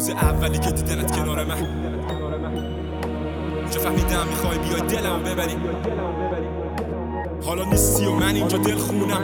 روز اولی که دیدنت کنار من اونجا فهمیدم میخوای بیای دلمو ببری. حالا نیستی و من اینجا دل خونم.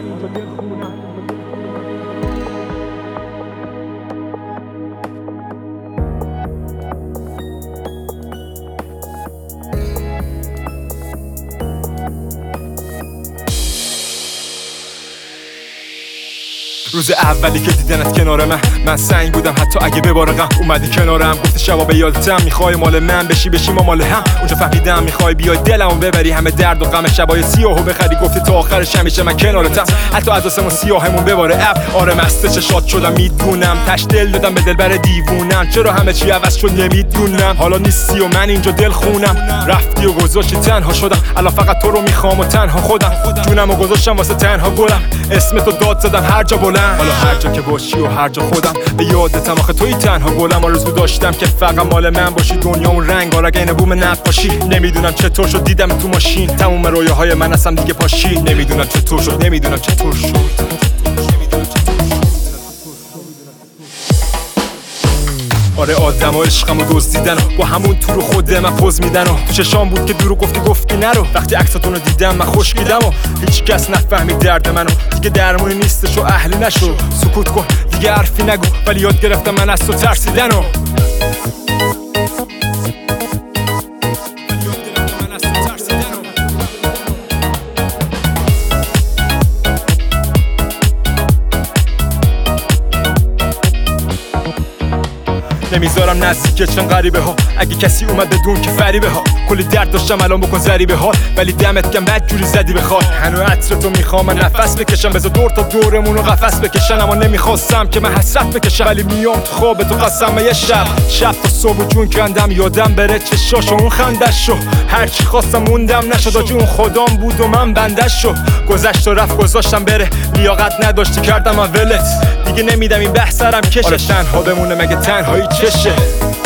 روز اولی که دیدنت کنار من سنگ بودم، حتی اگه ببارقم اومدی کنارم. گفتی شبا به یادتم میخوای مال من بشی ما مال هم. اونجا فهمیدم میخوای بیای دلمو ببری، همه درد و غم شبای سیاهو بخری. گفتی تا آخرش همیشه من کنارتم، حتی از آسمون سیاهمون بباره ابر. آره مست چشات شدم میدونم، تش دل دادم به دلبر دیوونم. چرا همه چی عوض شد نمیدونم. حالا نیستی و من اینجا دل خونم. رفتی و گذاشتی تنها شدم، الان فقط تو رو میخوام و تنها خودم. جونمو گذاشتم واسه تنها گلم، اسمتو داد زدم هر جا بلند. حالا هر جا که باشی و هر جا خودم به یادتم، آخه توی تنها گلم. آرزو داشتم که فقط مال من باشی، دنیامون رنگارنگ عین بوم نقاشی. نمیدونم چطور شد دیدم تو ماشین، تموم رویاهای من اصلا دیگه پاشی. نمیدونم چطور شد. آره آدم و عشقم و دزدیدن با همون تو رو خود من پوز میدن و تو چشام بود که دورو گفتی نرو. وقتی عکساتون رو دیدم من خوشگیدم و هیچ کس نفهمید درد منو. دیگه درمونی نیستش و اهلی نشو، سکوت کن دیگه حرفی نگو. ولی یاد گرفتم من از تو ترسیدن و نمیذارم نزدیک چند غریبه ها. اگه کسی اومد بدون که فریبه ها. کلی درد داشتم الان بکن ذریبه ها، ولی دمت گرم بد جوری زدی بخواد. هنو عطر تو میخوام من نفس بکشم، بذار دور تا دورمونو قفس بکشن. اما نمیخواستم که من حسرت بکشم، ولی میام تو خواب تو قسم یه شب تا صبح جون کندم. یادم بره چشاشو اون خندشو، هرچی خواستم موندم نشد. آجی اون خدام بود و من بندشو. گذشت و رفت گذاشتم بره، لیاقت نداشتی کردم من ولت. دیگه نمیدم این بحث سرم کشه. آره تنها بمونه مگه تنهایی چشه.